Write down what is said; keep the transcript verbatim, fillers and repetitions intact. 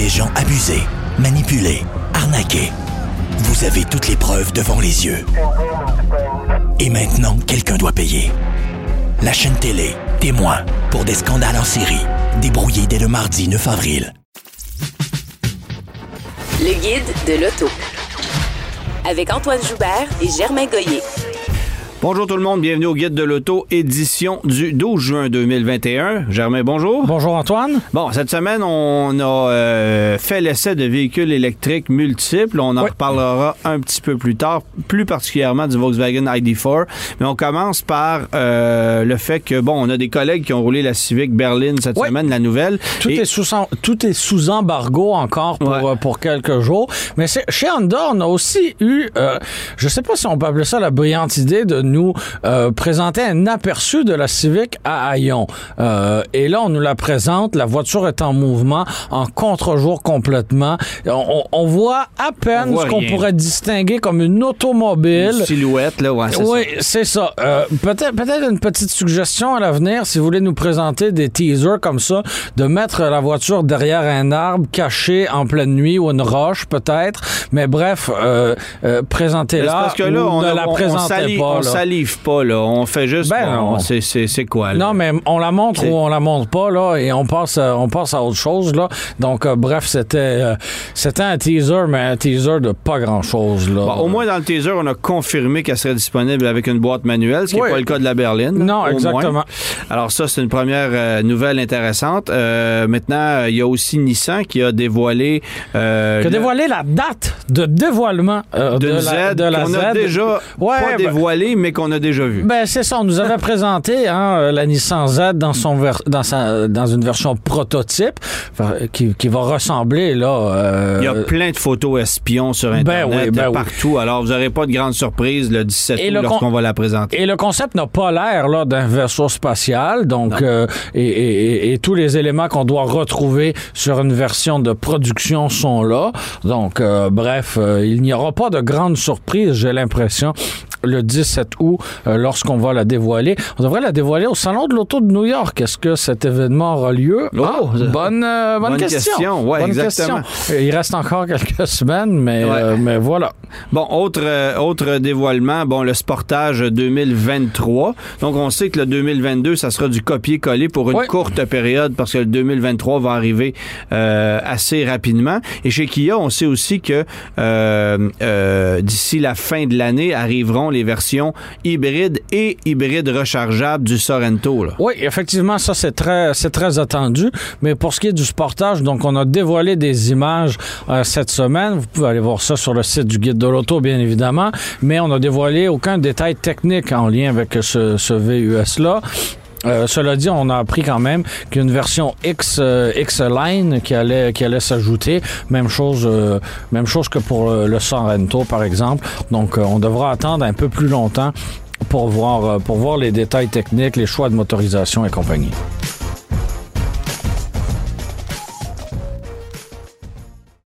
des gens abusés, manipulés, arnaqués. Vous avez toutes les preuves devant les yeux. Et maintenant, quelqu'un doit payer. La chaîne télé, témoin, pour des scandales en série, débrouillés dès le mardi neuf avril. Le guide de l'auto. Avec Antoine Joubert et Germain Goyer. Bonjour tout le monde, bienvenue au Guide de l'auto, édition du douze juin deux mille vingt et un. Germain, bonjour. Bonjour Antoine. Bon, cette semaine, on a euh, fait l'essai de véhicules électriques multiples. On en oui. reparlera un petit peu plus tard, plus particulièrement du Volkswagen I D quatre. Mais on commence par euh, le fait que, bon, on a des collègues qui ont roulé la Civic Berline cette oui. semaine, la nouvelle. Tout, et... est sous, tout est sous embargo encore pour, ouais. euh, pour quelques jours. Mais c'est, chez Honda, on a aussi eu, euh, je sais pas si on peut appeler ça la brillante idée de nous euh, présenter un aperçu de la Civic à Haillon. Euh, et là, on nous la présente. La voiture est en mouvement, en contre-jour complètement. On, on voit à peine voit ce qu'on rien. pourrait distinguer comme une automobile. Une silhouette, là, ouais, c'est oui, ça. Oui, c'est ça. Euh, peut-être, peut-être une petite suggestion à l'avenir, si vous voulez nous présenter des teasers comme ça, de mettre la voiture derrière un arbre, caché en pleine nuit, ou une roche, peut-être. Mais bref, euh, euh, présentez-la. Parce que là, on ne a, la on, présentez on sali- pas. On là. salive pas, là. On fait juste... Ben bon, non. C'est, c'est, c'est quoi, là? Non, mais on la montre c'est... ou on la montre pas, là, et on passe, euh, on passe à autre chose, là. Donc, euh, bref, c'était, euh, c'était un teaser, mais un teaser de pas grand-chose, là. Bon, au moins, dans le teaser, on a confirmé qu'elle serait disponible avec une boîte manuelle, ce qui n'est oui. pas le cas de la berline. Non, exactement. Moins. Alors ça, c'est une première euh, nouvelle intéressante. Euh, maintenant, il y a aussi Nissan qui a dévoilé... Euh, qui a dévoilé la date de dévoilement euh, de, de, la, Z, de la qu'on Z. a déjà ouais, pas ben, dévoilé, mais qu'on a déjà vu. Ben, c'est ça. On nous avait présenté hein, la Nissan Z dans, son ver- dans, sa, dans une version prototype qui, qui va ressembler, là... Euh... Il y a plein de photos espions sur Internet, ben oui, ben partout. Oui. Alors, vous n'aurez pas de grande surprise le dix-sept août lorsqu'on con- va la présenter. Et le concept n'a pas l'air là, d'un vaisseau spatial, donc euh, et, et, et tous les éléments qu'on doit retrouver sur une version de production sont là. Donc, euh, bref, euh, il n'y aura pas de grande surprise, j'ai l'impression, le dix-sept août, euh, lorsqu'on va la dévoiler. On devrait la dévoiler au Salon de l'Auto de New York. Est-ce que cet événement aura lieu? Oh, ah, bonne, euh, bonne, bonne question. question. Ouais, bonne exactement. Question. Il reste encore quelques semaines, mais, ouais. euh, mais voilà. Bon, autre, euh, autre dévoilement, bon, le Sportage deux mille vingt-trois. Donc, on sait que le deux mille vingt-deux, ça sera du copier-coller pour une ouais. courte période parce que le deux mille vingt-trois va arriver euh, assez rapidement. Et chez Kia, on sait aussi que euh, euh, d'ici la fin de l'année arriveront les versions hybrides et hybrides rechargeables du Sorento. Là. Oui, effectivement, ça, c'est très, c'est très attendu. Mais pour ce qui est du Sportage, donc, on a dévoilé des images euh, cette semaine. Vous pouvez aller voir ça sur le site du Guide de l'Auto, bien évidemment. Mais on n'a dévoilé aucun détail technique en lien avec ce, ce V U S-là. Euh, cela dit, on a appris quand même qu'il y a une version X, euh, X-Line qui allait, qui allait s'ajouter. Même chose, euh, même chose que pour euh, le Sorento, par exemple. Donc, euh, on devra attendre un peu plus longtemps pour voir, euh, pour voir les détails techniques, les choix de motorisation et compagnie.